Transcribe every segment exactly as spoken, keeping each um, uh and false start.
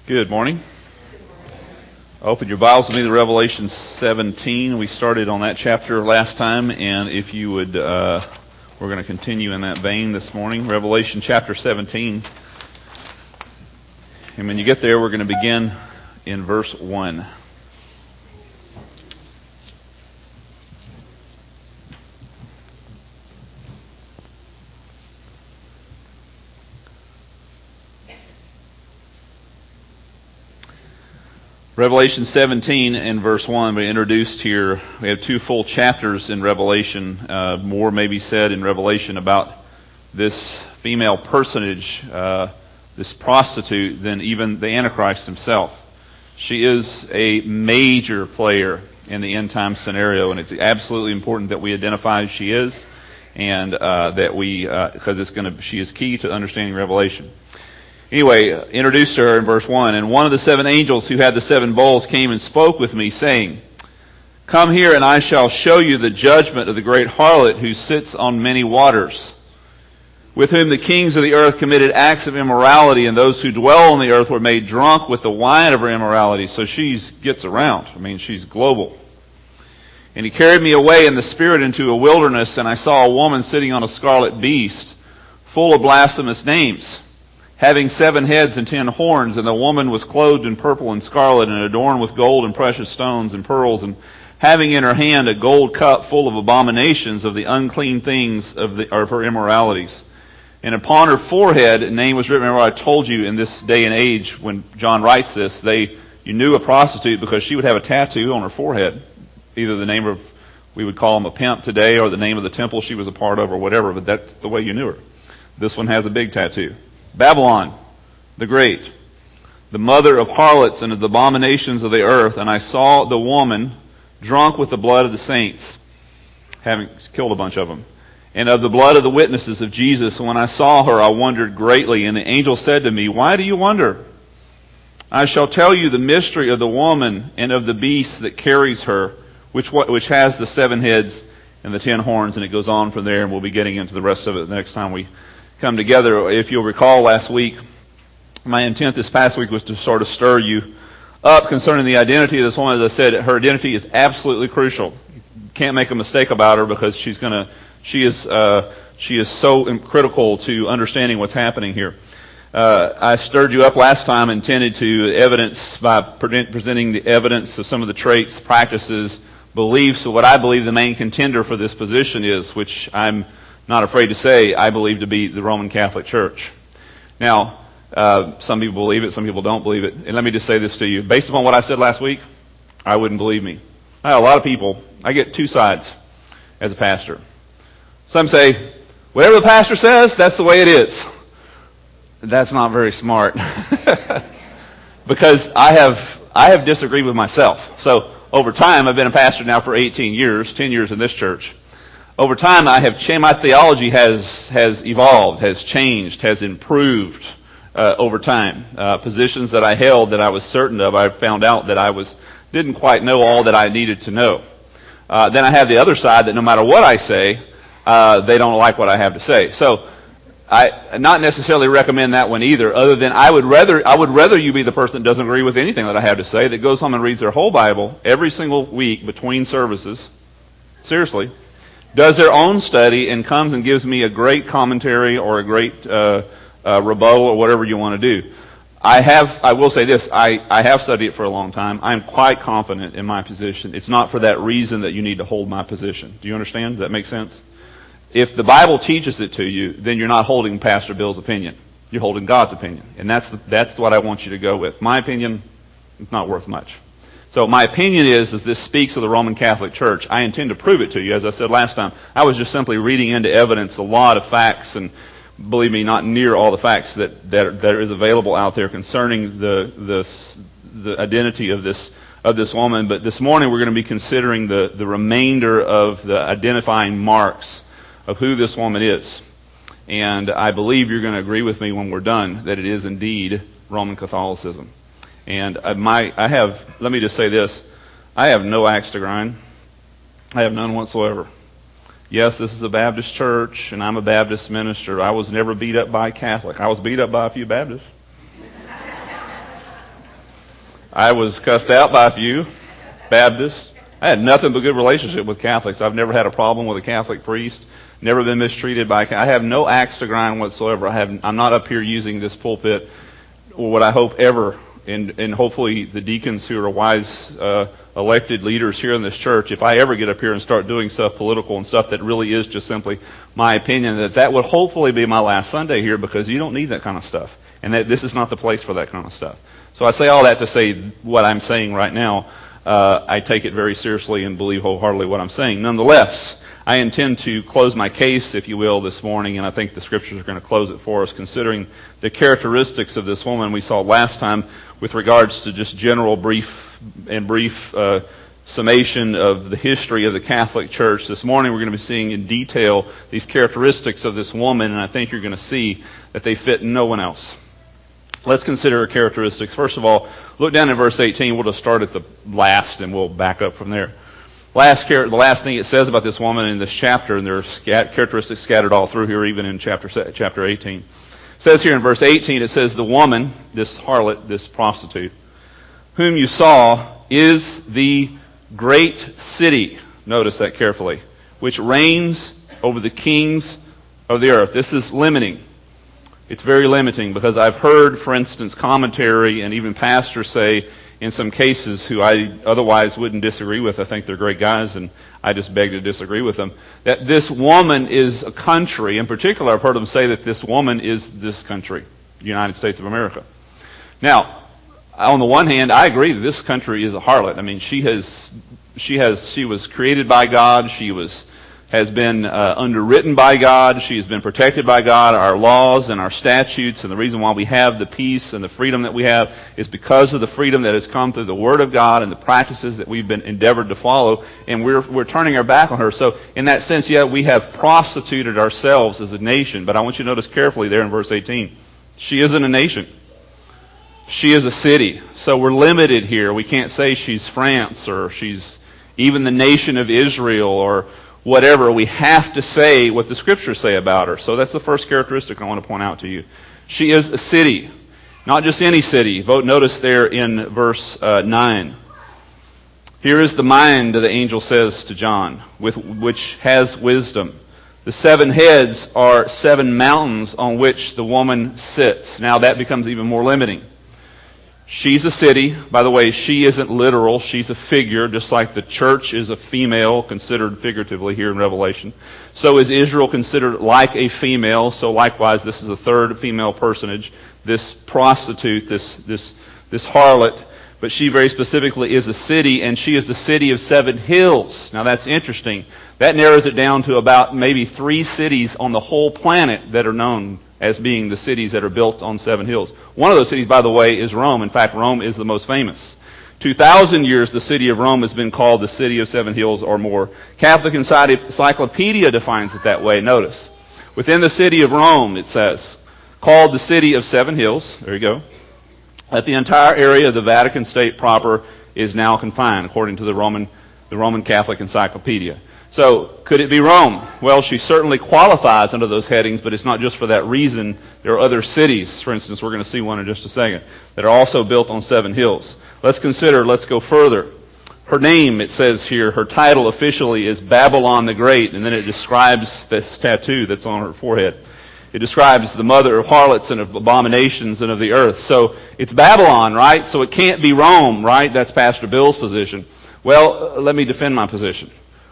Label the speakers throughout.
Speaker 1: Good morning. Open your Bibles with me to Revelation seventeen. We started on that chapter last time, and if you would, uh, we're going to continue in that vein this morning. Revelation chapter seventeen. And when you get there, we're going to begin in verse one. Revelation seventeen and verse one, we introduced here, we have two full chapters in Revelation. Uh, more may be said in Revelation about this female personage, uh, this prostitute, than even the Antichrist himself. She is a major player in the end time scenario, and it's absolutely important that we identify who she is, and uh, that we, because uh, it's going to, she is key to understanding Revelation. Anyway, introduced her in verse one. And one of the seven angels who had the seven bowls came and spoke with me, saying, "Come here, and I shall show you the judgment of the great harlot who sits on many waters, with whom the kings of the earth committed acts of immorality, and those who dwell on the earth were made drunk with the wine of her immorality." So she gets around. I mean, she's global. "And he carried me away in the spirit into a wilderness, and I saw a woman sitting on a scarlet beast, full of blasphemous names, having seven heads and ten horns, and the woman was clothed in purple and scarlet, and adorned with gold and precious stones and pearls, and having in her hand a gold cup full of abominations of the unclean things of, the, of her immoralities. And upon her forehead a name was written." Remember, I told you in this day and age when John writes this, they you knew a prostitute because she would have a tattoo on her forehead, either the name of, we would call him a pimp today, or the name of the temple she was a part of, or whatever. But that's the way you knew her. This one has a big tattoo. "Babylon the Great, the mother of harlots and of the abominations of the earth. And I saw the woman drunk with the blood of the saints," having killed a bunch of them, "and of the blood of the witnesses of Jesus. And when I saw her, I wondered greatly. And the angel said to me, 'Why do you wonder? I shall tell you the mystery of the woman and of the beast that carries her, which which has the seven heads and the ten horns.'" And it goes on from there, and we'll be getting into the rest of it the next time we come together. If you'll recall last week, my intent this past week was to sort of stir you up concerning the identity of this woman. As I said, her identity is absolutely crucial. You can't make a mistake about her, because she's gonna, she is, uh, she is so critical to understanding what's happening here. Uh, I stirred you up last time, intended to evidence by pre- presenting the evidence of some of the traits, practices, beliefs of what I believe the main contender for this position is, which I'm not afraid to say I believe to be the Roman Catholic Church. Now, uh, some people believe it, some people don't believe it. And let me just say this to you. Based upon what I said last week, I wouldn't believe me. I have a lot of people, I get two sides as a pastor. Some say, whatever the pastor says, that's the way it is. That's not very smart. Because I have, I have disagreed with myself. So, over time, I've been a pastor now for eighteen years, ten years in this church. Over time, I have changed. My theology has has evolved, has changed, has improved uh, over time. Uh, positions that I held that I was certain of, I found out that I was didn't quite know all that I needed to know. Uh, then I have the other side that no matter what I say, uh, they don't like what I have to say. So I not necessarily recommend that one either. Other than I would rather I would rather you be the person that doesn't agree with anything that I have to say, that goes home and reads their whole Bible every single week between services. Seriously. Does their own study and comes and gives me a great commentary or a great uh, uh, rebuttal or whatever you want to do. I have, I will say this, I, I have studied it for a long time. I'm quite confident in my position. It's not for that reason that you need to hold my position. Do you understand? Does that make sense? If the Bible teaches it to you, then you're not holding Pastor Bill's opinion. You're holding God's opinion. And that's the, that's what I want you to go with. My opinion is not worth much. So my opinion is that this speaks of the Roman Catholic Church. I intend to prove it to you. As I said last time, I was just simply reading into evidence a lot of facts, and believe me, not near all the facts that that, that is available out there concerning the the the identity of this of this woman. But this morning we're going to be considering the the remainder of the identifying marks of who this woman is. And I believe you're going to agree with me when we're done that it is indeed Roman Catholicism. And my, I have, let me just say this, I have no axe to grind. I have none whatsoever. Yes, this is a Baptist church, and I'm a Baptist minister. I was never beat up by a Catholic. I was beat up by a few Baptists. I was cussed out by a few Baptists. I had nothing but good relationship with Catholics. I've never had a problem with a Catholic priest. Never been mistreated by. I have no axe to grind whatsoever. I have. I'm not up here using this pulpit, or what I hope ever, and and hopefully the deacons who are wise uh, elected leaders here in this church, if I ever get up here and start doing stuff political and stuff that really is just simply my opinion, that that would hopefully be my last Sunday here, because you don't need that kind of stuff, and that this is not the place for that kind of stuff. So I say all that to say what I'm saying right now. Uh, I take it very seriously and believe wholeheartedly what I'm saying. Nonetheless, I intend to close my case, if you will, this morning, and I think the Scriptures are going to close it for us, considering the characteristics of this woman we saw last time with regards to just general brief and brief uh, summation of the history of the Catholic Church. This morning we're going to be seeing in detail these characteristics of this woman, and I think you're going to see that they fit no one else. Let's consider her characteristics. First of all, look down in verse eighteen. We'll just start at the last, and we'll back up from there. Last, the last thing it says about this woman in this chapter, and there are scat- characteristics scattered all through here, even in chapter chapter eighteen. It says here in verse eighteen, it says, the woman, this harlot, this prostitute, whom you saw, is the great city, notice that carefully, which reigns over the kings of the earth. This is limiting. It's very limiting, because I've heard, for instance, commentary and even pastors say, in some cases, who I otherwise wouldn't disagree with, I think they're great guys, and I just beg to disagree with them, that this woman is a country. In particular, I've heard them say that this woman is this country, the United States of America. Now, on the one hand, I agree that this country is a harlot. I mean, she has, she has, she was created by God. She was, has been uh, underwritten by God. She has been protected by God. Our laws and our statutes, and the reason why we have the peace and the freedom that we have is because of the freedom that has come through the Word of God and the practices that we've been endeavored to follow, and we're we're turning our back on her. So in that sense, yeah, we have prostituted ourselves as a nation. But I want you to notice carefully there in verse eighteen, she isn't a nation. She is a city. So we're limited here. We can't say she's France, or she's even the nation of Israel, or whatever. We have to say what the Scriptures say about her. So that's the first characteristic I want to point out to you. She is a city. Not just any city. Vote notice there in verse uh, nine. Here is the mind, the angel says to John, with which has wisdom. The seven heads are seven mountains on which the woman sits. Now that becomes even more limiting. She's a city. By the way, she isn't literal. She's a figure, just like the church is a female, considered figuratively here in Revelation. So is Israel considered like a female. So likewise, this is a third female personage, this prostitute, this this this harlot. But she very specifically is a city, and she is the city of seven hills. Now that's interesting. That narrows it down to about maybe three cities on the whole planet that are known as being the cities that are built on seven hills. One of those cities, by the way, is Rome. In fact, Rome is the most famous. two thousand years, the city of Rome has been called the city of seven hills or more. Catholic Encyclopedia defines it that way. Notice. Within the city of Rome, it says, called the city of seven hills, there you go, that the entire area of the Vatican State proper is now confined, according to the Roman, the Roman Catholic Encyclopedia. So, could it be Rome? Well, she certainly qualifies under those headings, but it's not just for that reason. There are other cities, for instance, we're going to see one in just a second, that are also built on seven hills. Let's consider, let's go further. Her name, it says here, her title officially is Babylon the Great, and then it describes this tattoo that's on her forehead. It describes the mother of harlots and of abominations and of the earth. So, it's Babylon, right? So it can't be Rome, right? That's Pastor Bill's position. Well, let me defend my position.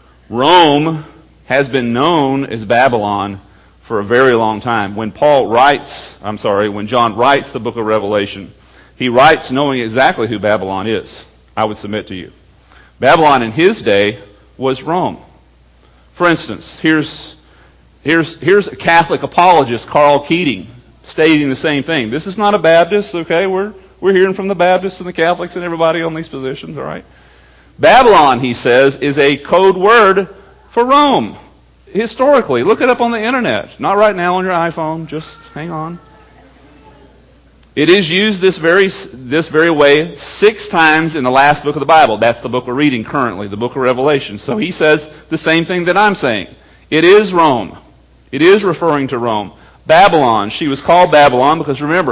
Speaker 1: Rome has been known as Babylon for a very long time. When Paul writes, I'm sorry, when John writes the book of Revelation, he writes knowing exactly who Babylon is, I would submit to you. Babylon in his day was Rome. For instance, here's, here's, here's a Catholic apologist, Carl Keating, stating the same thing. This is not a Baptist, okay? We're, we're hearing from the Baptists and the Catholics and everybody on these positions, all right? Babylon, he says, is a code word for Rome. Historically, look it up on the internet. Not right now on your iPhone, just hang on. It is used this very this very way six times in the last book of the Bible. That's the book we're reading currently, the book of Revelation. So he says the same thing that I'm saying. It is Rome. It is referring to Rome. Babylon, she was called Babylon because remember,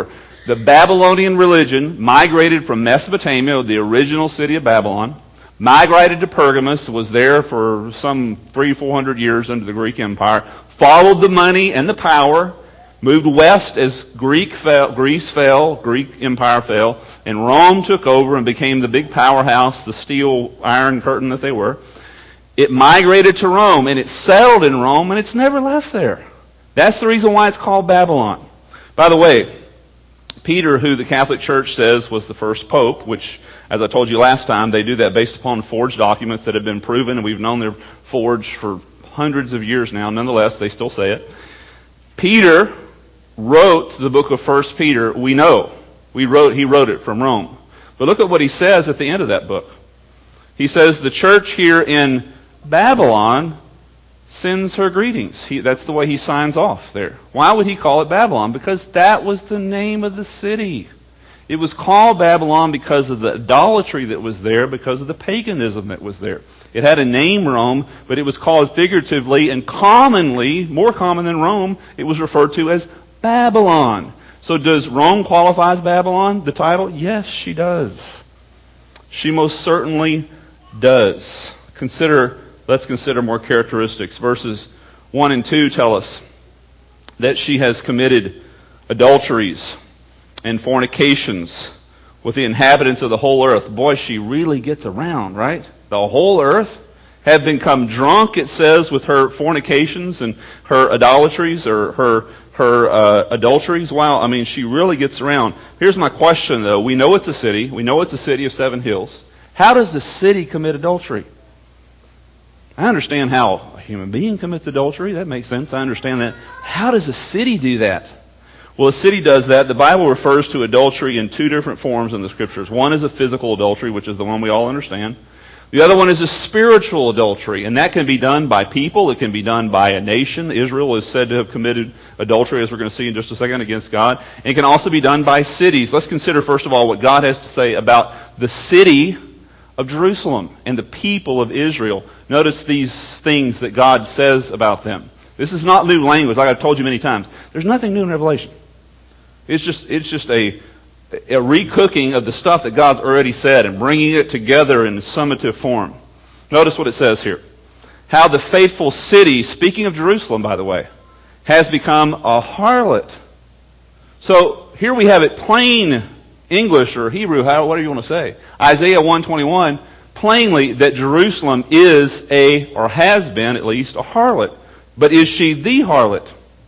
Speaker 1: The Babylonian religion migrated from Mesopotamia, the original city of Babylon, migrated to Pergamus, was there for some three, four hundred years under the Greek Empire, followed the money and the power, moved west as Greek fell, Greece fell, Greek Empire fell, and Rome took over and became the big powerhouse, the steel iron curtain that they were. It migrated to Rome, and it settled in Rome, and it's never left there. That's the reason why it's called Babylon. By the way, Peter, who the Catholic Church says was the first pope, which, as I told you last time, they do that based upon forged documents that have been proven, and we've known they're forged for hundreds of years now. Nonetheless, they still say it. Peter wrote the book of First Peter, we know. We wrote, he wrote it from Rome. But look at what he says at the end of that book. He says, the church here in Babylon sends her greetings. He, that's the way he signs off there. Why would he call it Babylon? Because that was the name of the city. It was called Babylon because of the idolatry that was there, because of the paganism that was there. It had a name, Rome, but it was called figuratively and commonly, more common than Rome, it was referred to as Babylon. So does Rome qualify as Babylon, the title? Yes, she does. She most certainly does. Consider Let's consider more characteristics. Verses one and two tell us that she has committed adulteries and fornications with the inhabitants of the whole earth. Boy, she really gets around, right? The whole earth have become drunk, it says, with her fornications and her idolatries or her her uh, adulteries. Wow, I mean, she really gets around. Here's my question, though. We know it's a city. We know it's a city of seven hills. How does the city commit adultery? I understand how a human being commits adultery. That makes sense. I understand that. How does a city do that? Well, a city does that. The Bible refers to adultery in two different forms in the Scriptures. One is a physical adultery, which is the one we all understand. The other one is a spiritual adultery, and that can be done by people. It can be done by a nation. Israel is said to have committed adultery, as we're going to see in just a second, against God. And it can also be done by cities. Let's consider, first of all, what God has to say about the city of Jerusalem and the people of Israel. Notice these things that God says about them. This is not new language, like I've told you many times. There's nothing new in Revelation. It's just it's just a, a recooking of the stuff that God's already said and bringing it together in a summative form. Notice what it says here. How the faithful city, speaking of Jerusalem, by the way, has become a harlot. So here we have it plain English or Hebrew, how, whatever you want to say. Isaiah one twenty-one, plainly that Jerusalem is a, or has been at least, a harlot. But is she the harlot?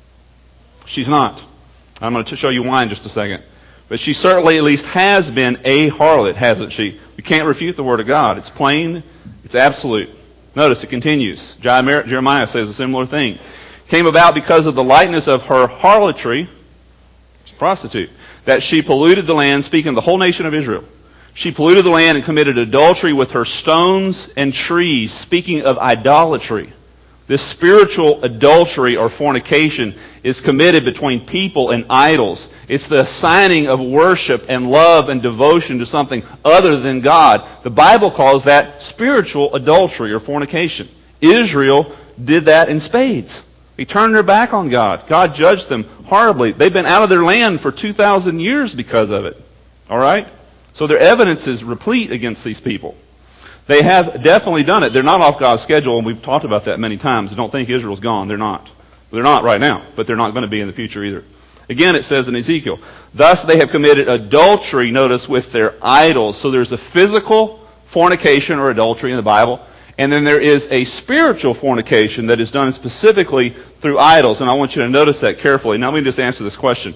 Speaker 1: She's not. I'm going to show you why in just a second. But she certainly at least has been a harlot, hasn't she? You can't refute the Word of God. It's plain, it's absolute. Notice it continues. Jeremiah says a similar thing. Came about because of the lightness of her harlotry, it's a prostitute, that she polluted the land, speaking of the whole nation of Israel. She polluted the land and committed adultery with her stones and trees, speaking of idolatry. This spiritual adultery or fornication is committed between people and idols. It's the assigning of worship and love and devotion to something other than God. The Bible calls that spiritual adultery or fornication. Israel did that in spades. They turned their back on God. God judged them horribly. They've been out of their land for two thousand years because of it. All right? So their evidence is replete against these people. They have definitely done it. They're not off God's schedule, and we've talked about that many times. I don't think Israel's gone. They're not. They're not right now, but they're not going to be in the future either. Again, it says in Ezekiel, thus they have committed adultery, notice, with their idols. So there's a physical fornication or adultery in the Bible, and then there is a spiritual fornication that is done specifically through idols. And I want you to notice that carefully. Now let me just answer this question.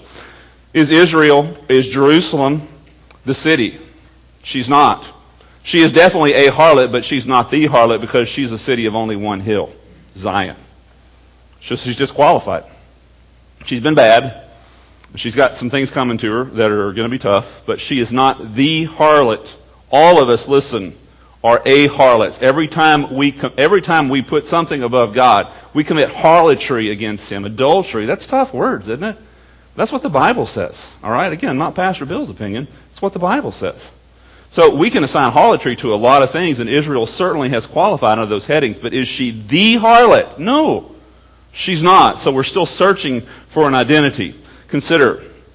Speaker 1: Is Israel, is Jerusalem the city? She's not. She is definitely a harlot, but she's not the harlot because she's a city of only one hill, Zion. She's disqualified. She's been bad. She's got some things coming to her that are going to be tough, but she is not the harlot. All of us, listen, are a harlots. Every time we every time we put something above God, we commit harlotry against Him. Adultery, that's tough words, isn't it? That's what the Bible says. All right? Again, not Pastor Bill's opinion. It's what the Bible says. So we can assign harlotry to a lot of things, and Israel certainly has qualified under those headings. But is she the harlot? No, she's not. So we're still searching for an identity. Consider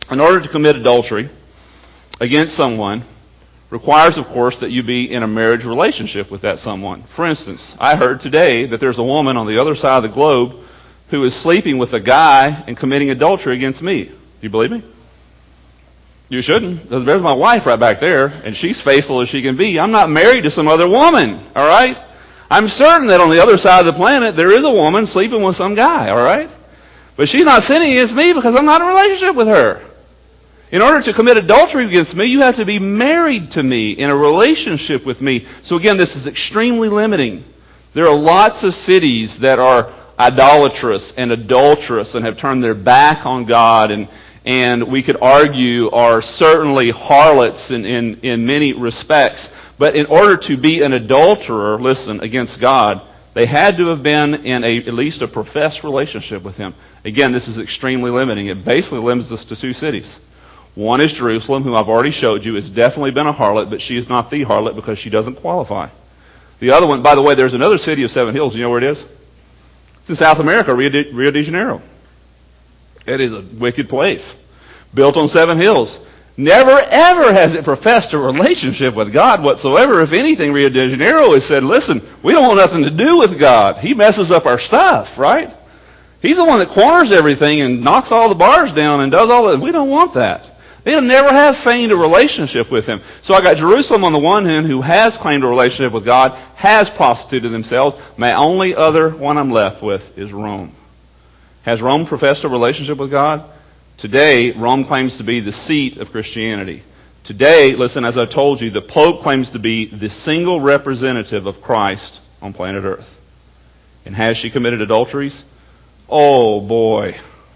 Speaker 1: In order to commit adultery against someone requires, of course, that you be in a marriage relationship with that someone. For instance, I heard today that there's a woman on the other side of the globe who is sleeping with a guy and committing adultery against me. Do you believe me? You shouldn't. There's my wife right back there, and she's faithful as she can be. I'm not married to some other woman, all right? I'm certain that on the other side of the planet there is a woman sleeping with some guy, all right? But she's not sinning against me because I'm not in a relationship with her. In order to commit adultery against me, you have to be married to me, in a relationship with me. So again, this is extremely limiting. There are lots of cities that are idolatrous and adulterous and have turned their back on God, and and we could argue are certainly harlots in, in, in many respects. But in order to be an adulterer, listen, against God, they had to have been in a, at least a professed relationship with Him. Again, this is extremely limiting. It basically limits us to two cities. One is Jerusalem, whom I've already showed you, has definitely been a harlot, but she is not the harlot because she doesn't qualify. The other one, by the way, there's another city of Seven Hills. Do you know where it is? It's in South America, Rio de, Rio de Janeiro. It is a wicked place, built on seven hills. Never, ever has it professed a relationship with God whatsoever. If anything, Rio de Janeiro has said, listen, we don't want nothing to do with God. He messes up our stuff, right? He's the one that corners everything and knocks all the bars down and does all that. We don't want that. They'll never have feigned a relationship with Him. So I got Jerusalem on the one hand, who has claimed a relationship with God, has prostituted themselves. My only other one I'm left with is Rome. Has Rome professed a relationship with God? Today, Rome claims to be the seat of Christianity. Today, listen, as I told you, the Pope claims to be the single representative of Christ on planet Earth. And has she committed adulteries? Oh boy.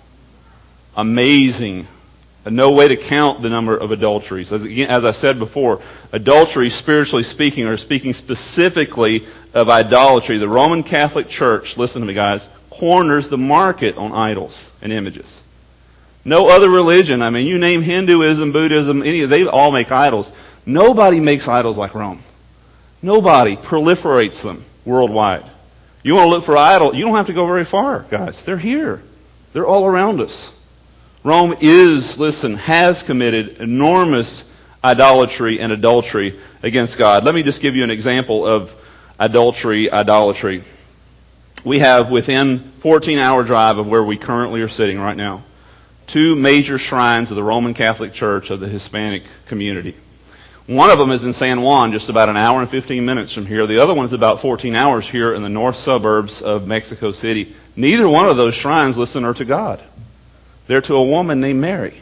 Speaker 1: Amazing. No way to count the number of adulteries. As, again, as I said before, adultery, spiritually speaking, or speaking specifically of idolatry, the Roman Catholic Church, listen to me guys, corners the market on idols and images. No other religion, I mean, you name Hinduism, Buddhism, any, they all make idols. Nobody makes idols like Rome. Nobody proliferates them worldwide. You want to look for idol, you don't have to go very far, guys. They're here. They're all around us. Rome is, listen, has committed enormous idolatry and adultery against God. Let me just give you an example of adultery, idolatry. We have within fourteen hour drive of where we currently are sitting right now, two major shrines of the Roman Catholic Church of the Hispanic community. One of them is in San Juan, just about an hour and fifteen minutes from here. The other one is about fourteen hours here in the north suburbs of Mexico City. Neither one of those shrines, listen, are to God. They're to a woman named Mary.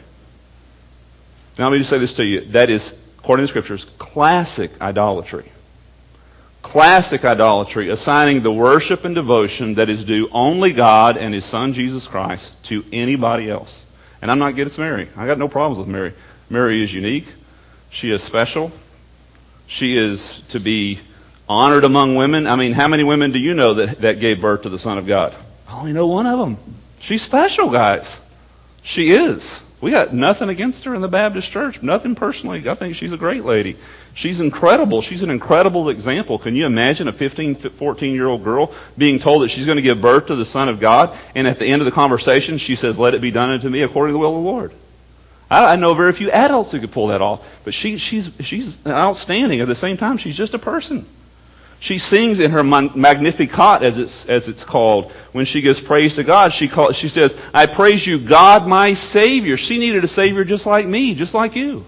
Speaker 1: Now let me just say this to you. That is, according to the Scriptures, classic idolatry. Classic idolatry, assigning the worship and devotion that is due only God and His Son Jesus Christ to anybody else. And I'm not against Mary. I got no problems with Mary. Mary is unique. She is special. She is to be honored among women. I mean, how many women do you know that, that gave birth to the Son of God? I only know one of them. She's special, guys. She is. We got nothing against her in the Baptist church. Nothing personally. I think she's a great lady. She's incredible. She's an incredible example. Can you imagine a fifteen, fourteen-year-old girl being told that she's going to give birth to the Son of God, and at the end of the conversation she says, let it be done unto me according to the will of the Lord? I, I know very few adults who could pull that off, but she, she's, she's outstanding. At the same time, she's just a person. She sings in her Magnificat, as it's, as it's called, when she gives praise to God. She, call, she says, I praise you, God, my Savior. She needed a Savior just like me, just like you.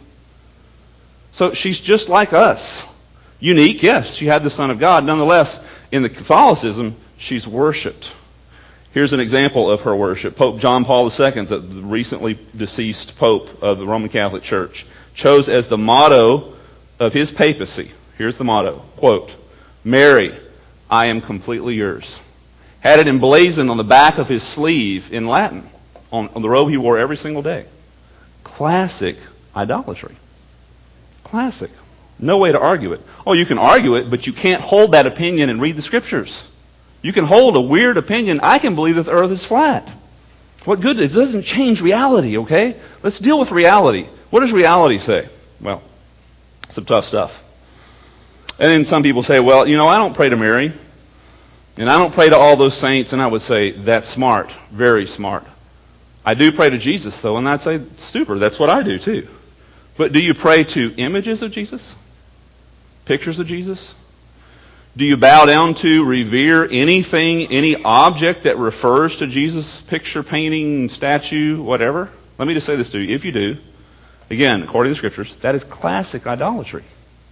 Speaker 1: So she's just like us. Unique, yes, she had the Son of God. Nonetheless, in the Catholicism, she's worshipped. Here's an example of her worship. Pope John Paul the Second, the recently deceased Pope of the Roman Catholic Church, chose as the motto of his papacy, here's the motto, quote, Mary, I am completely yours. Had it emblazoned on the back of his sleeve in Latin, on, on the robe he wore every single day. Classic idolatry. Classic. No way to argue it. Oh, you can argue it, but you can't hold that opinion and read the Scriptures. You can hold a weird opinion. I can believe that the earth is flat. What good? It doesn't change reality, okay? Let's deal with reality. What does reality say? Well, some tough stuff. And then some people say, well, you know, I don't pray to Mary, and I don't pray to all those saints, and I would say, that's smart, very smart. I do pray to Jesus, though, and I'd say, super, that's what I do, too. But do you pray to images of Jesus? Pictures of Jesus? Do you bow down to, revere anything, any object that refers to Jesus? Picture, painting, statue, whatever? Let me just say this to you. If you do, again, according to the Scriptures, that is classic idolatry.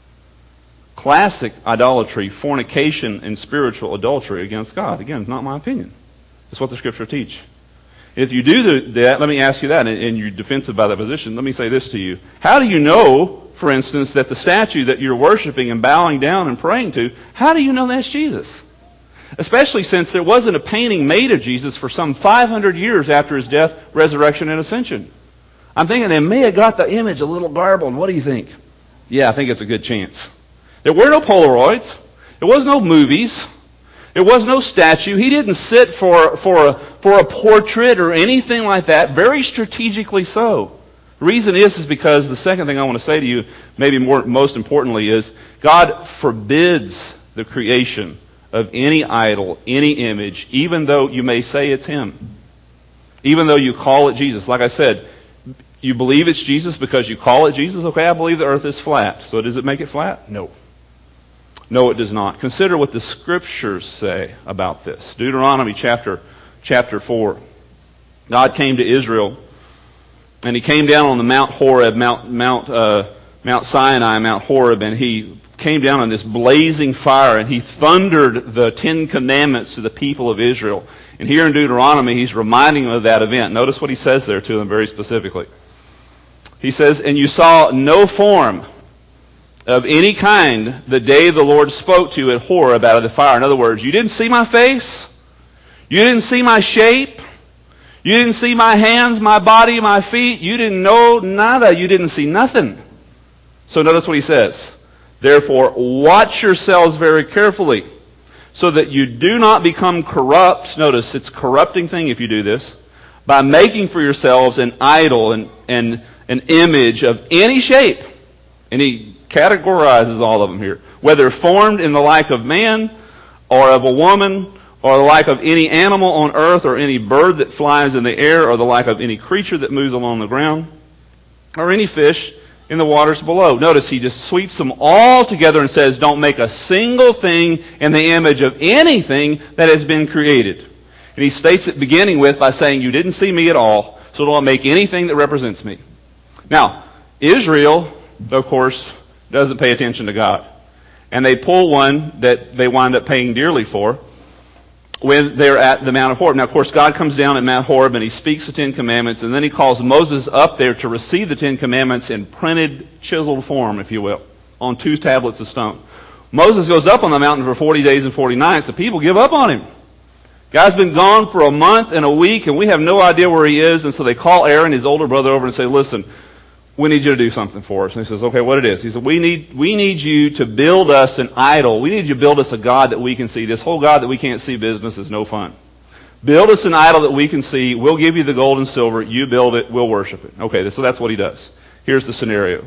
Speaker 1: Classic idolatry, fornication, and spiritual adultery against God. Again, it's not my opinion. It's what the Scripture teach. If you do that, let me ask you that, and you're defensive by that position, let me say this to you. How do you know, for instance, that the statue that you're worshiping and bowing down and praying to, how do you know that's Jesus? Especially since there wasn't a painting made of Jesus for some five hundred years after his death, resurrection, and ascension. I'm thinking they may have got the image a little garbled. What do you think? Yeah, I think it's a good chance. There were no Polaroids. There was no movies. There was no statue. He didn't sit for, for, a, for a portrait or anything like that, very strategically so. The reason is, is because the second thing I want to say to you, maybe more, most importantly, is God forbids the creation of any idol, any image, even though you may say it's Him. Even though you call it Jesus. Like I said, you believe it's Jesus because you call it Jesus. Okay, I believe the earth is flat. So does it make it flat? No. No, it does not. Consider what the Scriptures say about this. Deuteronomy chapter, chapter four. God came to Israel, and He came down on the Mount Horeb, Mount, Mount, uh, Mount Sinai, Mount Horeb, and He came down on this blazing fire, and He thundered the Ten Commandments to the people of Israel. And here in Deuteronomy, He's reminding them of that event. Notice what He says there to them very specifically. He says, "And you saw no form of any kind the day the Lord spoke to you at Horeb out of the fire." In other words, you didn't see my face. You didn't see my shape. You didn't see my hands, my body, my feet. You didn't know nada. You didn't see nothing. So notice what He says. "Therefore, watch yourselves very carefully, so that you do not become corrupt." Notice, it's a corrupting thing if you do this. "By making for yourselves an idol and, and an image of any shape." And He categorizes all of them here. "Whether formed in the like of man, or of a woman, or the like of any animal on earth, or any bird that flies in the air, or the like of any creature that moves along the ground, or any fish in the waters below." Notice He just sweeps them all together and says, don't make a single thing in the image of anything that has been created. And He states it beginning with by saying, you didn't see me at all, so don't make anything that represents me. Now, Israel, of course, doesn't pay attention to God. And they pull one that they wind up paying dearly for when they're at the Mount of Horeb. Now, of course, God comes down at Mount Horeb and He speaks the Ten Commandments, and then He calls Moses up there to receive the Ten Commandments in printed, chiseled form, if you will, on two tablets of stone. Moses goes up on the mountain for forty days and forty nights. The people give up on him. Guy's been gone for a month and a week, and we have no idea where he is, and so they call Aaron, his older brother, over and say, listen, we need you to do something for us. And he says, okay, what it is? He said, we need we need you to build us an idol. We need you to build us a God that we can see. This whole God that we can't see business is no fun. Build us an idol that we can see. We'll give you the gold and silver. You build it. We'll worship it. Okay, so that's what he does. Here's the scenario.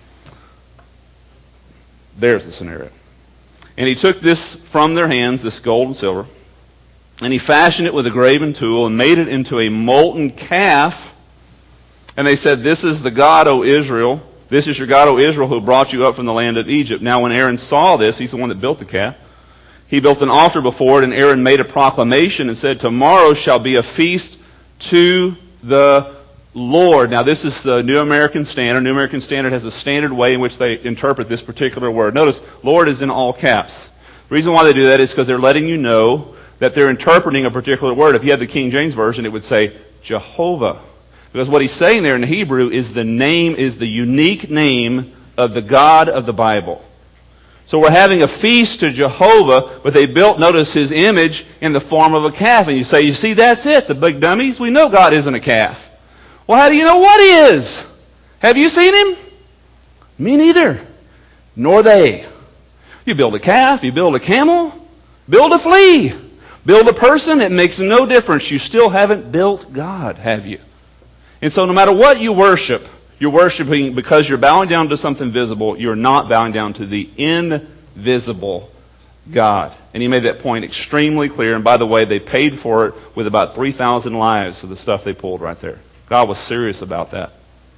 Speaker 1: There's the scenario. And he took this from their hands, this gold and silver, and he fashioned it with a graven tool and made it into a molten calf. And they said, this is the God, O Israel. This is your God, O Israel, who brought you up from the land of Egypt. Now when Aaron saw this, he's the one that built the calf, he built an altar before it, and Aaron made a proclamation and said, tomorrow shall be a feast to the Lord. Now this is the New American Standard. New American Standard has a standard way in which they interpret this particular word. Notice, Lord is in all caps. The reason why they do that is because they're letting you know that they're interpreting a particular word. If you had the King James Version, it would say Jehovah. Because what he's saying there in the Hebrew is the name, is the unique name of the God of the Bible. So we're having a feast to Jehovah, but they built, notice, His image in the form of a calf. And you say, you see, that's it, the big dummies. We know God isn't a calf. Well, how do you know what He is? Have you seen Him? Me neither. Nor they. You build a calf, you build a camel, build a flea, build a person, it makes no difference. You still haven't built God, have you? And so no matter what you worship, you're worshiping because you're bowing down to something visible. You're not bowing down to the invisible God. And he made that point extremely clear. And by the way, they paid for it with about three thousand lives of the stuff they pulled right there. God was serious about that.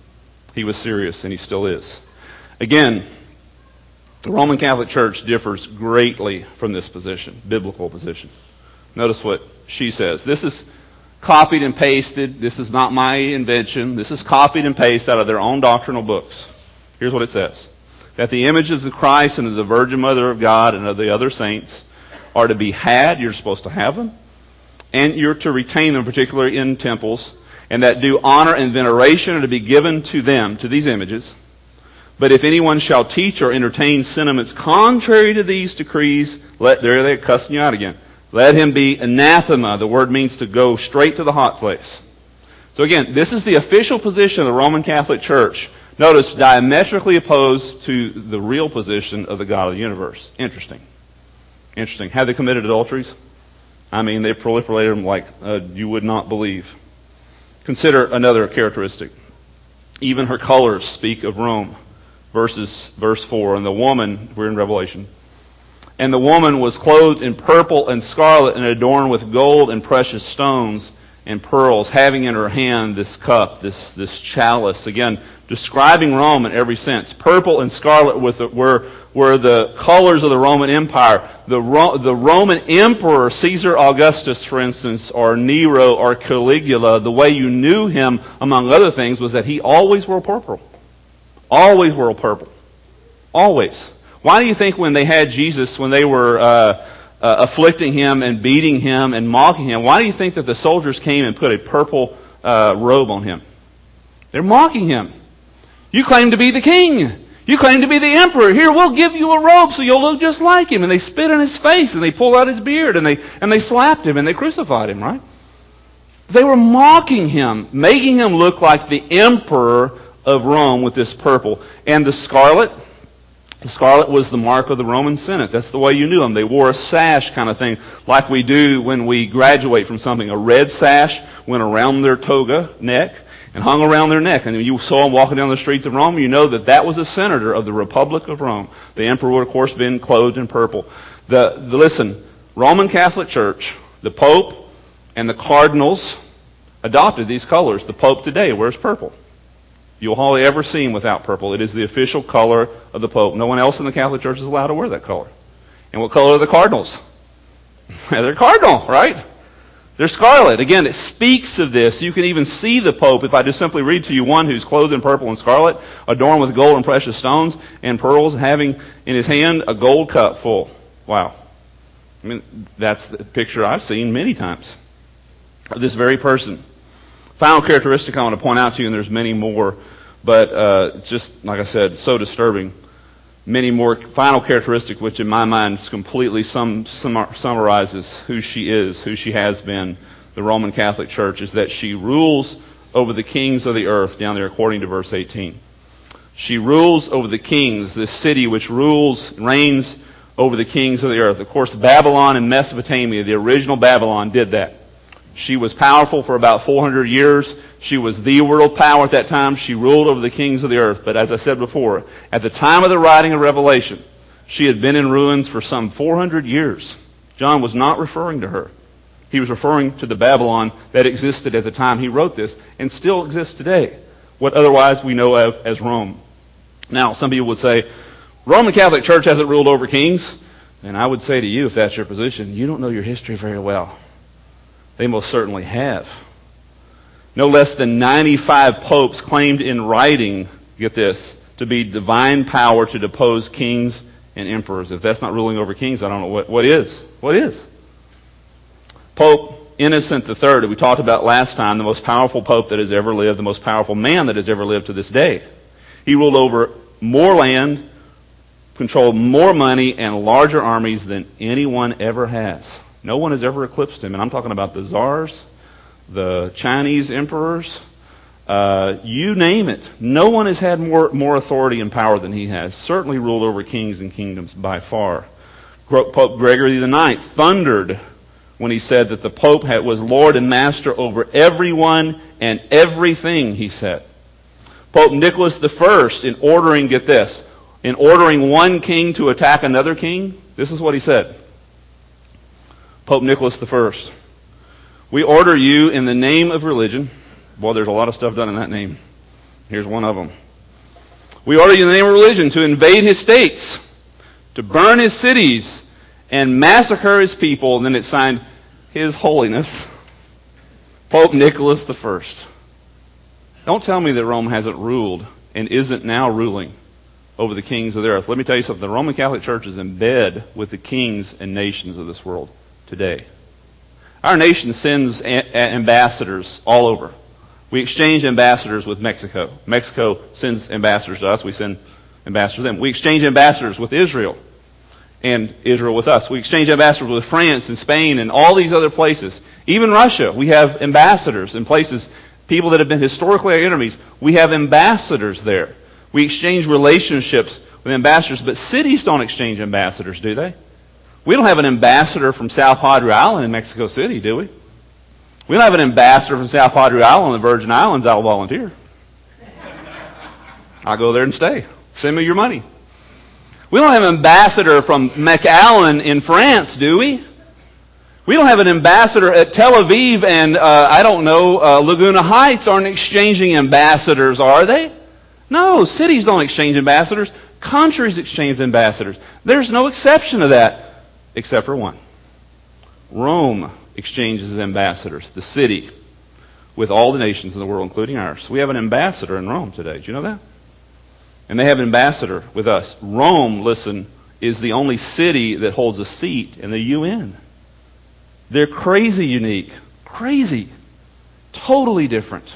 Speaker 1: He was serious, and he still is. Again, the Roman Catholic Church differs greatly from this position, biblical position. Notice what she says. This is copied and pasted. This is not my invention. This is copied and pasted out of their own doctrinal books. Here's what it says. That the images of Christ and of the Virgin Mother of God and of the other saints are to be had. You're supposed to have them. And you're to retain them, particularly in temples. And that due honor and veneration are to be given to them, to these images. But if anyone shall teach or entertain sentiments contrary to these decrees, let, there they're cussing you out again. Let him be anathema. The word means to go straight to the hot place. So again, this is the official position of the Roman Catholic Church. Notice, diametrically opposed to the real position of the God of the universe. Interesting. Interesting. Have they committed adulteries? I mean, they proliferated them like uh, you would not believe. Consider another characteristic. Even her colors speak of Rome. Verses, verse four, and the woman, we're in Revelation, and the woman was clothed in purple and scarlet and adorned with gold and precious stones and pearls, having in her hand this cup, this, this chalice. Again, describing Rome in every sense. Purple and scarlet with the, were, were the colors of the Roman Empire. The, Ro- the Roman Emperor, Caesar Augustus, for instance, or Nero or Caligula, the way you knew him, among other things, was that he always wore purple. Always wore purple. Always. Why do you think when they had Jesus, when they were uh, uh, afflicting him and beating him and mocking him, why do you think that the soldiers came and put a purple uh, robe on him? They're mocking him. You claim to be the king. You claim to be the emperor. Here, we'll give you a robe so you'll look just like him. And they spit in his face and they pulled out his beard and they and they slapped him and they crucified him, right? They were mocking him, making him look like the emperor of Rome with this purple. And the scarlet, the scarlet was the mark of the Roman Senate. That's the way you knew them. They wore a sash kind of thing, like we do when we graduate from something. A red sash went around their toga neck and hung around their neck. And you saw them walking down the streets of Rome, you know that that was a senator of the Republic of Rome. The emperor would, of course, been clothed in purple. The, the listen, Roman Catholic Church, the Pope and the cardinals adopted these colors. The Pope today wears purple. You'll hardly ever see him without purple. It is the official color of the Pope. No one else in the Catholic Church is allowed to wear that color. And what color are the cardinals? They're cardinal, right? They're scarlet. Again, it speaks of this. You can even see the Pope, if I just simply read to you one who's clothed in purple and scarlet, adorned with gold and precious stones and pearls, having in his hand a gold cup full. Wow. I mean, that's the picture I've seen many times of this very person. Final characteristic I want to point out to you, and there's many more, but uh, just, like I said, so disturbing. Many more final characteristics, which in my mind completely sum, sum, summarizes who she is, who she has been, the Roman Catholic Church, is that she rules over the kings of the earth, down there according to verse eighteen. She rules over the kings, this city which rules, reigns over the kings of the earth. Of course, Babylon and Mesopotamia, the original Babylon, did that. She was powerful for about four hundred years. She was the world power at that time. She ruled over the kings of the earth. But as I said before, at the time of the writing of Revelation, she had been in ruins for some four hundred years. John was not referring to her. He was referring to the Babylon that existed at the time he wrote this and still exists today, what otherwise we know of as Rome. Now, some people would say, Roman Catholic Church hasn't ruled over kings. And I would say to you, if that's your position, you don't know your history very well. They most certainly have. No less than ninety-five popes claimed in writing, get this, to be divine power to depose kings and emperors. If that's not ruling over kings, I don't know what, what is. What is? Pope Innocent the Third, that we talked about last time, the most powerful pope that has ever lived, the most powerful man that has ever lived to this day. He ruled over more land, controlled more money, and larger armies than anyone ever has. No one has ever eclipsed him. And I'm talking about the czars, the Chinese emperors, uh, you name it. No one has had more, more authority and power than he has. Certainly ruled over kings and kingdoms by far. Pope Gregory the Ninth thundered when he said that the Pope had, was Lord and Master over everyone and everything, he said. Pope Nicholas the First, in ordering, get this, in ordering one king to attack another king, This is what he said. Pope Nicholas the First. We order you in the name of religion. Boy, there's a lot of stuff done in that name. Here's one of them. We order you in the name of religion to invade his states, to burn his cities, and massacre his people. And then it's signed, His Holiness, Pope Nicholas the First. Don't tell me that Rome hasn't ruled and isn't now ruling over the kings of the earth. Let me tell you something. The Roman Catholic Church is in bed with the kings and nations of this world today. Our nation sends a- ambassadors all over. We exchange ambassadors with Mexico. Mexico sends ambassadors to us. We send ambassadors to them. We exchange ambassadors with Israel and Israel with us. We exchange ambassadors with France and Spain and all these other places. Even Russia, we have ambassadors in places, people that have been historically our enemies. We have ambassadors there. We exchange relationships with ambassadors, but cities don't exchange ambassadors, do they? We don't have an ambassador from South Padre Island in Mexico City, do we? We don't have an ambassador from South Padre Island on the Virgin Islands. I'll volunteer. I'll go there and stay. Send me your money. We don't have an ambassador from McAllen in France, do we? We don't have an ambassador at Tel Aviv and, uh, I don't know, uh, Laguna Heights aren't exchanging ambassadors, are they? No, cities don't exchange ambassadors. Countries exchange ambassadors. There's no exception to that, except for one. Rome exchanges ambassadors, the city, with all the nations in the world, including ours. We have an ambassador in Rome today. Did you know that? And they have an ambassador with us. Rome, listen, is the only city that holds a seat in the U N. They're crazy unique. Crazy. Totally different.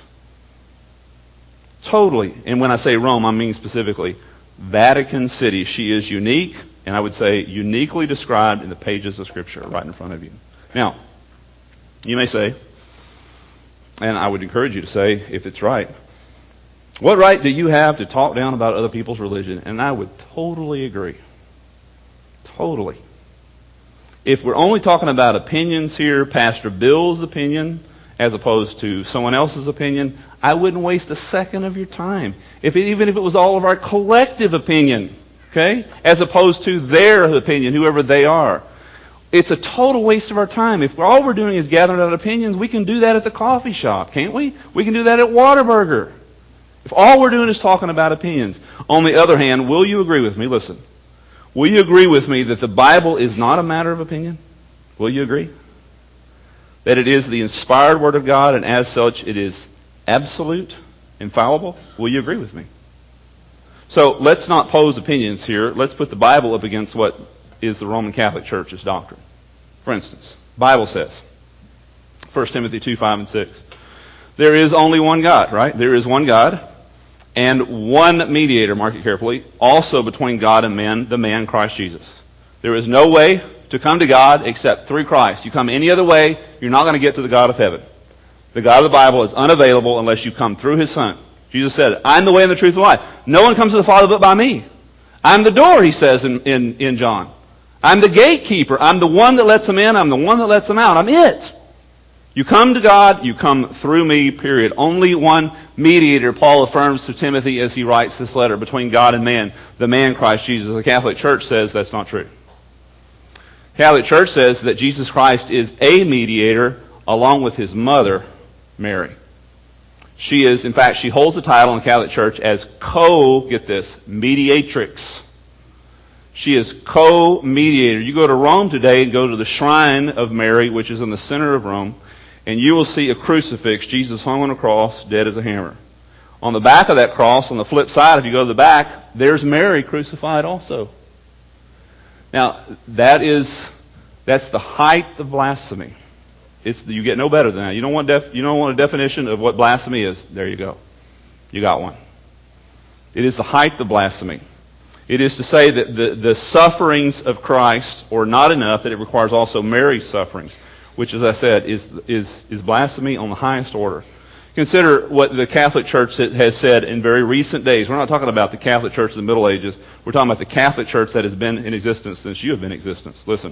Speaker 1: Totally. And when I say Rome, I mean specifically Vatican City. She is unique, and I would say uniquely described in the pages of Scripture right in front of you. Now, you may say, and I would encourage you to say, if it's right, what right do you have to talk down about other people's religion? And I would totally agree. Totally. If we're only talking about opinions here, Pastor Bill's opinion, as opposed to someone else's opinion, I wouldn't waste a second of your time. If it, even if it was all of our collective opinion, okay, as opposed to their opinion, whoever they are. It's a total waste of our time. If all we're doing is gathering out opinions, we can do that at the coffee shop, can't we? We can do that at Whataburger. If all we're doing is talking about opinions. On the other hand, will you agree with me? Listen. Will you agree with me that the Bible is not a matter of opinion? Will you agree? That it is the inspired Word of God, and as such, it is absolute, infallible? Will you agree with me? So let's not pose opinions here. Let's put the Bible up against what is the Roman Catholic Church's doctrine. For instance, the Bible says, First Timothy two, five, and six, there is only one God, right? There is one God and one mediator, mark it carefully, also between God and men, the man Christ Jesus. There is no way to come to God except through Christ. You come any other way, you're not going to get to the God of heaven. The God of the Bible is unavailable unless you come through His Son. Jesus said, I'm the way and the truth and the life. No one comes to the Father but by me. I'm the door, He says in, in, in John. I'm the gatekeeper. I'm the one that lets them in. I'm the one that lets them out. I'm it. You come to God, you come through me, period. Only one mediator, Paul affirms to Timothy as he writes this letter, between God and man, the man Christ Jesus. The Catholic Church says that's not true. The Catholic Church says that Jesus Christ is a mediator along with His mother, Mary. She is, in fact, she holds the title in the Catholic Church as co, get this, mediatrix. She is co-mediator. You go to Rome today and go to the shrine of Mary, which is in the center of Rome, and you will see a crucifix, Jesus hung on a cross, dead as a hammer. On the back of that cross, on the flip side, if you go to the back, there's Mary crucified also. Now, that is, that's the height of blasphemy. It's, you get no better than that. You don't want def, you don't want a definition of what blasphemy is. There you go. You got one. It is the height of blasphemy. It is to say that the, the sufferings of Christ are not enough, that it requires also Mary's sufferings, which, as I said, is, is, is blasphemy on the highest order. Consider what the Catholic Church has said in very recent days. We're not talking about the Catholic Church of the Middle Ages. We're talking about the Catholic Church that has been in existence since you have been in existence. Listen.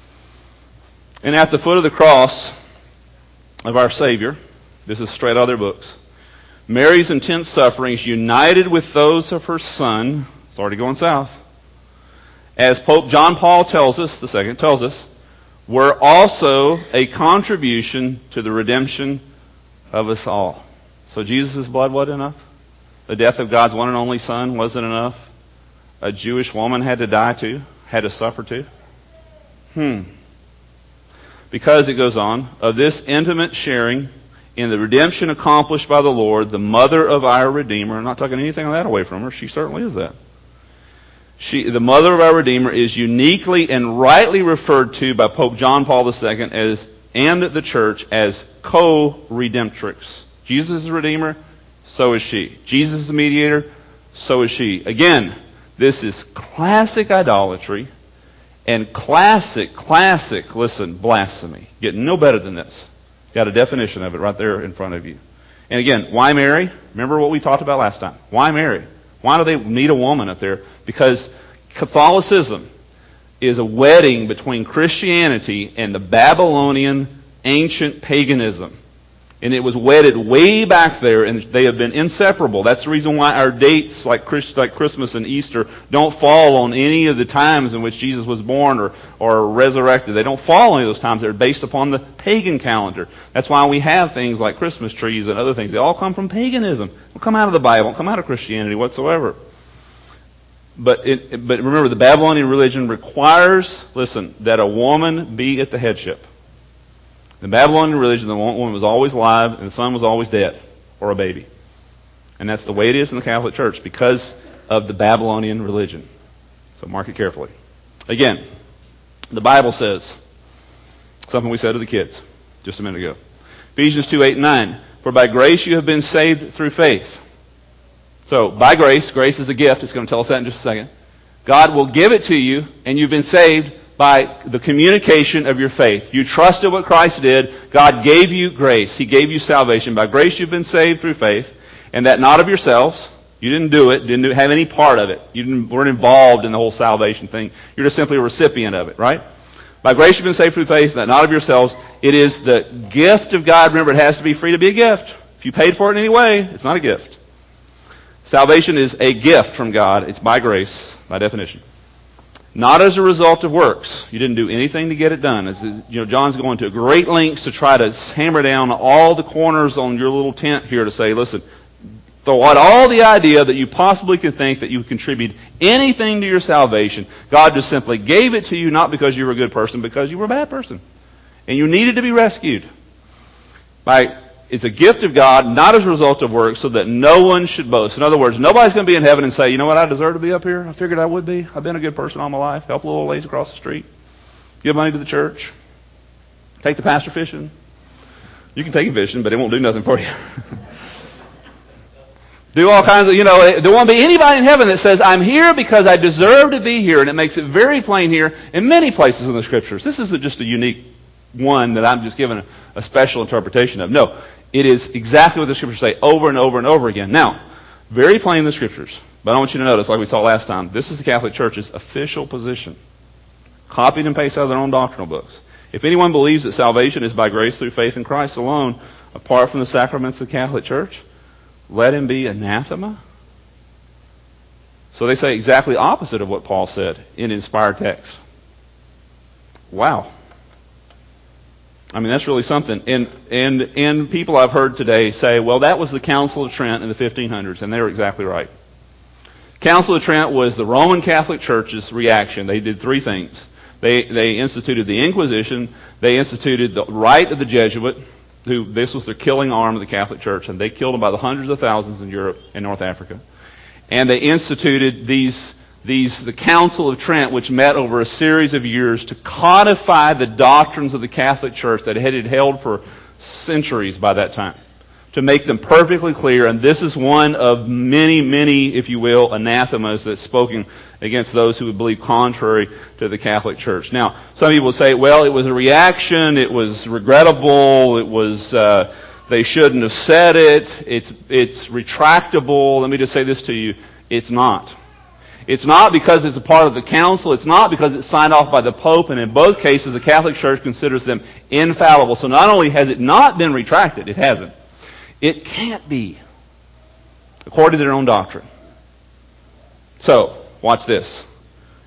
Speaker 1: And at the foot of the cross of our Savior, this is straight out of their books, Mary's intense sufferings united with those of her Son, it's already going south, as Pope John Paul tells us, the second tells us, were also a contribution to the redemption of us all. So Jesus' blood wasn't enough? The death of God's one and only Son wasn't enough? A Jewish woman had to die too? Had to suffer too? Hmm. Because it goes on, of this intimate sharing in the redemption accomplished by the Lord, the mother of our Redeemer. I'm not taking anything of that away from her. She certainly is that. She, the mother of our Redeemer, is uniquely and rightly referred to by Pope John Paul the Second as, and the church as co-redemptrix. Jesus is the Redeemer, so is she. Jesus is the mediator, so is she. Again, this is classic idolatry and classic, classic, listen, blasphemy. Get no better than this. Got a definition of it right there in front of you. And again, why Mary? Remember what we talked about last time. Why Mary? Why do they need a woman up there? Because Catholicism is a wedding between Christianity and the Babylonian ancient paganism. And it was wedded way back there, and they have been inseparable. That's the reason why our dates, like Christmas and Easter, don't fall on any of the times in which Jesus was born or, or resurrected. They don't fall on any of those times. They're based upon the pagan calendar. That's why we have things like Christmas trees and other things. They all come from paganism. They don't come out of the Bible. They don't come out of Christianity whatsoever. But it, but remember, the Babylonian religion requires, listen, that a woman be at the headship. The Babylonian religion, the woman was always alive and the son was always dead, or a baby. And that's the way it is in the Catholic Church because of the Babylonian religion. So mark it carefully. Again, the Bible says, something we said to the kids just a minute ago. Ephesians two, eight, and nine. For by grace you have been saved through faith. So, by grace, grace is a gift. It's going to tell us that in just a second. God will give it to you, and you've been saved by the communication of your faith. You trusted what Christ did. God gave you grace. He gave you salvation. By grace you've been saved through faith, and that not of yourselves. You didn't do it. Didn't do, have any part of it. You didn't, weren't involved in the whole salvation thing. You're just simply a recipient of it, right? By grace you've been saved through faith, and that not of yourselves. It is the gift of God. Remember, it has to be free to be a gift. If you paid for it in any way, it's not a gift. Salvation is a gift from God. It's by grace, by definition. Not as a result of works. You didn't do anything to get it done. As, you know, John's going to great lengths to try to hammer down all the corners on your little tent here to say, listen, throw out all the idea that you possibly can think that you contribute anything to your salvation. God just simply gave it to you, not because you were a good person, because you were a bad person. And you needed to be rescued. By, it's a gift of God, not as a result of works, so that no one should boast. In other words, nobody's going to be in heaven and say, you know what, I deserve to be up here. I figured I would be. I've been a good person all my life. Help little old ladies across the street. Give money to the church. Take the pastor fishing. You can take him fishing, but it won't do nothing for you. Do all kinds of, you know, there won't be anybody in heaven that says, I'm here because I deserve to be here. And it makes it very plain here in many places in the Scriptures. This isn't just a unique one that I'm just giving a, a special interpretation of. No, it is exactly what the Scriptures say over and over and over again. Now, very plain in the Scriptures. But I want you to notice, like we saw last time, this is the Catholic Church's official position. Copied and pasted out of their own doctrinal books. If anyone believes that salvation is by grace through faith in Christ alone, apart from the sacraments of the Catholic Church, let him be anathema. So they say exactly opposite of what Paul said in inspired text. Wow. I mean, that's really something. And and and people I've heard today say, well, that was the Council of Trent in the fifteen hundreds, and they were exactly right. Council of Trent was the Roman Catholic Church's reaction. They did three things. They they instituted the Inquisition. They instituted the right of the Jesuit, who this was their killing arm of the Catholic Church, and they killed them by the hundreds of thousands in Europe and North Africa. And they instituted these these the Council of Trent, which met over a series of years to codify the doctrines of the Catholic Church that it had held for centuries by that time, to make them perfectly clear. And this is one of many, many, if you will, anathemas that's spoken against those who would believe contrary to the Catholic Church. Now, some people say, well, it was a reaction, it was regrettable, it was uh, they shouldn't have said it, it's it's retractable. Let me just say this to you, it's not. It's not because it's a part of the council. It's not because it's signed off by the Pope. And in both cases, the Catholic Church considers them infallible. So not only has it not been retracted, it hasn't. It can't be, according to their own doctrine. So, watch this.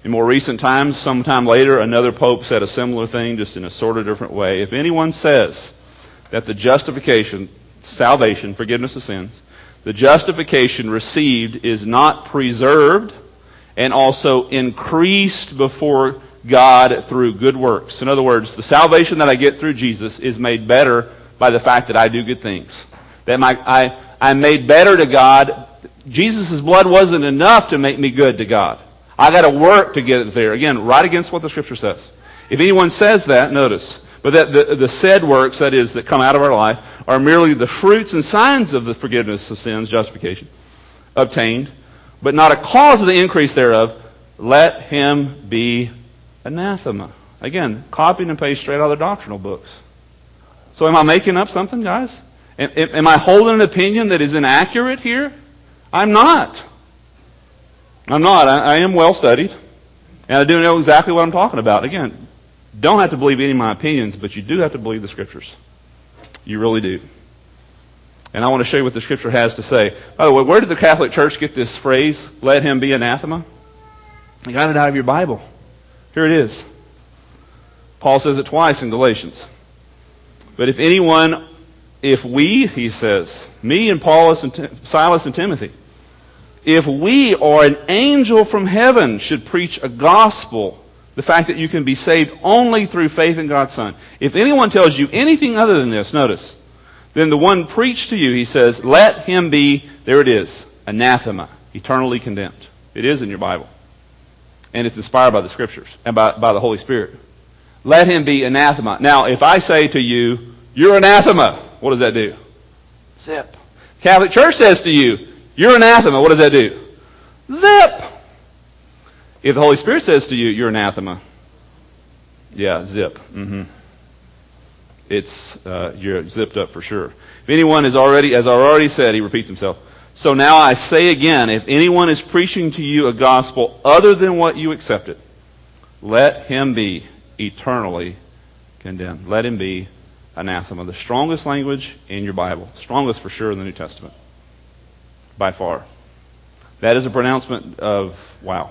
Speaker 1: In more recent times, sometime later, another pope said a similar thing, just in a sort of different way. If anyone says that the justification, salvation, forgiveness of sins, the justification received is not preserved and also increased before God through good works. In other words, the salvation that I get through Jesus is made better by the fact that I do good things. That my I I'm made better to God. Jesus' blood wasn't enough to make me good to God. I got to work to get it there. Again, right against what the Scripture says. If anyone says that, notice, but that the, the said works, that is, that come out of our life, are merely the fruits and signs of the forgiveness of sins, justification, obtained, but not a cause of the increase thereof, let him be anathema. Again, copying and paste straight out of the doctrinal books. So am I making up something, guys? Am, am I holding an opinion that is inaccurate here? I'm not. I'm not. I, I am well studied. And I do know exactly what I'm talking about. Again, don't have to believe any of my opinions, but you do have to believe the Scriptures. You really do. And I want to show you what the Scripture has to say. By the way, where did the Catholic Church get this phrase, let him be anathema? You got it out of your Bible. Here it is. Paul says it twice in Galatians. But if anyone, if we, he says, me and Paulus and Tim, Silas and Timothy, if we or an angel from heaven should preach a gospel, the fact that you can be saved only through faith in God's Son. If anyone tells you anything other than this, notice, then the one preached to you, he says, let him be, there it is, anathema, eternally condemned. It is in your Bible. And it's inspired by the Scriptures and by, by the Holy Spirit. Let him be anathema. Now, if I say to you, you're anathema, what does that do? Zip. Catholic Church says to you, you're anathema, what does that do? Zip. If the Holy Spirit says to you, you're anathema, yeah, zip. Mm-hmm. It's, uh, you're zipped up for sure. If anyone is already, as I already said, he repeats himself. So now I say again, if anyone is preaching to you a gospel other than what you accepted, let him be eternally condemned. Let him be anathema. The strongest language in your Bible. Strongest for sure in the New Testament. By far. That is a pronouncement of, wow,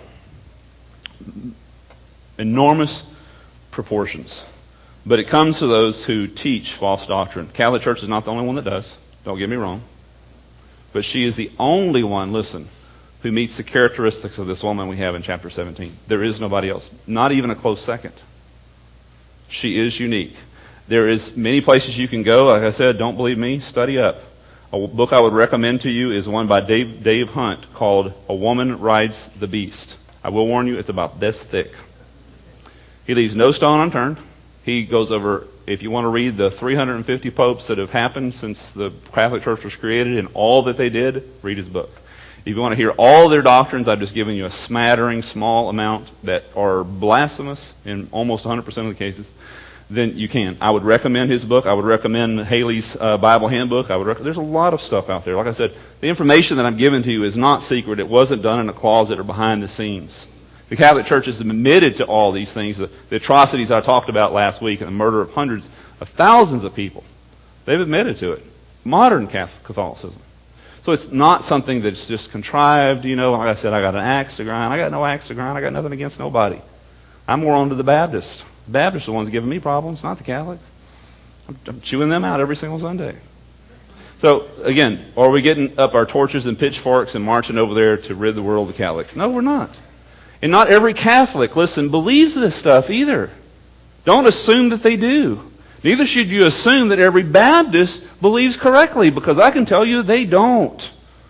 Speaker 1: enormous proportions. But it comes to those who teach false doctrine. Catholic Church is not the only one that does. Don't get me wrong. But she is the only one, listen, who meets the characteristics of this woman we have in chapter seventeen. There is nobody else. Not even a close second. She is unique. There is many places you can go. Like I said, don't believe me, study up. A book I would recommend to you is one by Dave, Dave Hunt called A Woman Rides the Beast. I will warn you, it's about this thick. He leaves no stone unturned. He goes over, if you want to read the three hundred fifty popes that have happened since the Catholic Church was created and all that they did, read his book. If you want to hear all their doctrines, I've just given you a smattering, small amount that are blasphemous in almost one hundred percent of the cases. Then you can. I would recommend his book. I would recommend Haley's uh, Bible Handbook. I would. Rec- There's a lot of stuff out there. Like I said, the information that I'm giving to you is not secret. It wasn't done in a closet or behind the scenes. The Catholic Church is admitted to all these things. The, the atrocities I talked about last week and the murder of hundreds of thousands of people. They've admitted to it. Modern Catholicism. So it's not something that's just contrived. You know, like I said, I got an axe to grind. I got no axe to grind. I got nothing against nobody. I'm more on to the Baptists. The Baptists are the ones giving me problems, not the Catholics. I'm, I'm chewing them out every single Sunday. So, again, are we getting up our torches and pitchforks and marching over there to rid the world of the Catholics? No, we're not. And not every Catholic, listen, believes this stuff either. Don't assume that they do. Neither should you assume that every Baptist believes correctly, because I can tell you they don't.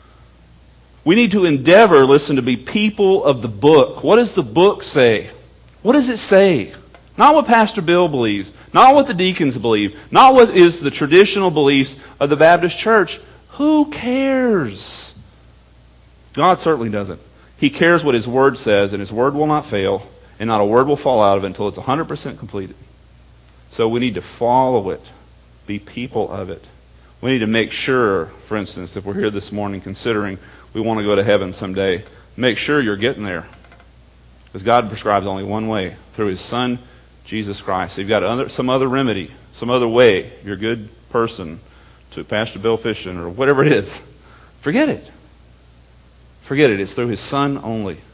Speaker 1: We need to endeavor, listen, to be people of the book. What does the book say? What does it say? Not what Pastor Bill believes. Not what the deacons believe. Not what is the traditional beliefs of the Baptist church. Who cares? God certainly doesn't. He cares what His Word says, and His Word will not fail, and not a word will fall out of it until it's one hundred percent completed. So we need to follow it. Be people of it. We need to make sure, for instance, if we're here this morning considering we want to go to heaven someday, make sure you're getting there. Because God prescribes only one way, through His Son, Jesus Christ. So you've got other, some other remedy, some other way. You're a good person to Pastor Bill Fishing or whatever it is. Forget it. Forget it. It's through His Son only.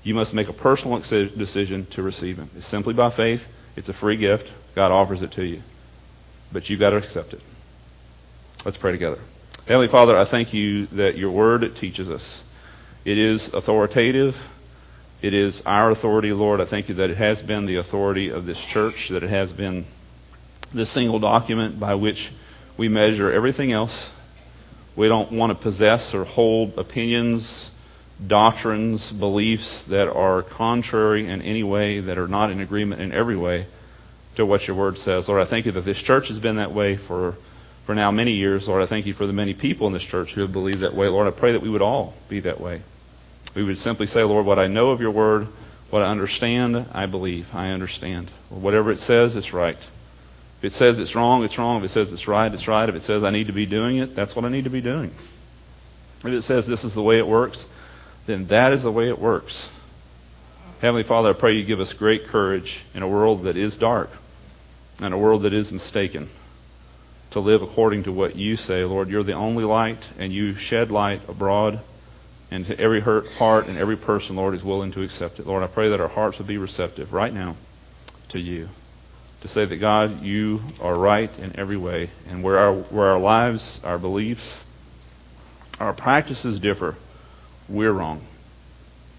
Speaker 1: You must make a personal decision to receive him. It's simply by faith. It's a free gift. God offers it to you. But you've got to accept it. Let's pray together. Heavenly Father, I thank you that your word teaches us. It is authoritative. It is our authority, Lord. I thank you that it has been the authority of this church, that it has been the single document by which we measure everything else. We don't want to possess or hold opinions, doctrines, beliefs that are contrary in any way, that are not in agreement in every way to what your word says. Lord, I thank you that this church has been that way for, for now many years. Lord, I thank you for the many people in this church who have believed that way. Lord, I pray that we would all be that way. We would simply say, Lord, what I know of your word, what I understand, I believe, I understand. Or whatever it says, it's right. If it says it's wrong, it's wrong. If it says it's right, it's right. If it says I need to be doing it, that's what I need to be doing. If it says this is the way it works, then that is the way it works. Heavenly Father, I pray you give us great courage in a world that is dark, in a world that is mistaken, to live according to what you say. Lord, you're the only light, and you shed light abroad, and to every hurt heart and every person, Lord, is willing to accept it. Lord, I pray that our hearts would be receptive right now to you, to say that, God, you are right in every way, and where our, where our lives, our beliefs, our practices differ, we're wrong.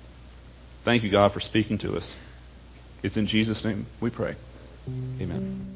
Speaker 1: Thank you, God, for speaking to us. It's in Jesus' name we pray. Amen.